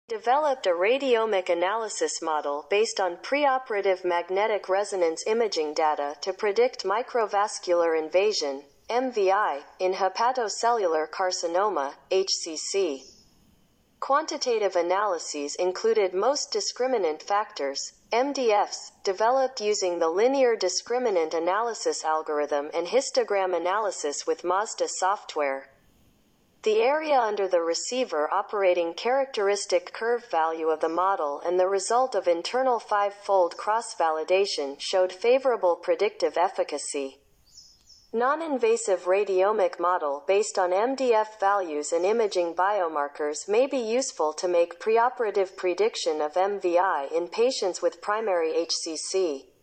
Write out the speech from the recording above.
developed a radiomic analysis model based on preoperative magnetic resonance imaging data to predict microvascular invasion, MVI, in hepatocellular carcinoma, HCC. Quantitative analyses included most discriminant factors, MDFs, developed using the linear discriminant analysis algorithm and histogram analysis with Mazda software. The area under the receiver operating characteristic curve value of the model and the result of internal 5-fold cross-validation showed favorable predictive efficacy. Non-invasive radiomic model based on MDF values and imaging biomarkers may be useful to make preoperative prediction of MVI in patients with primary HCC.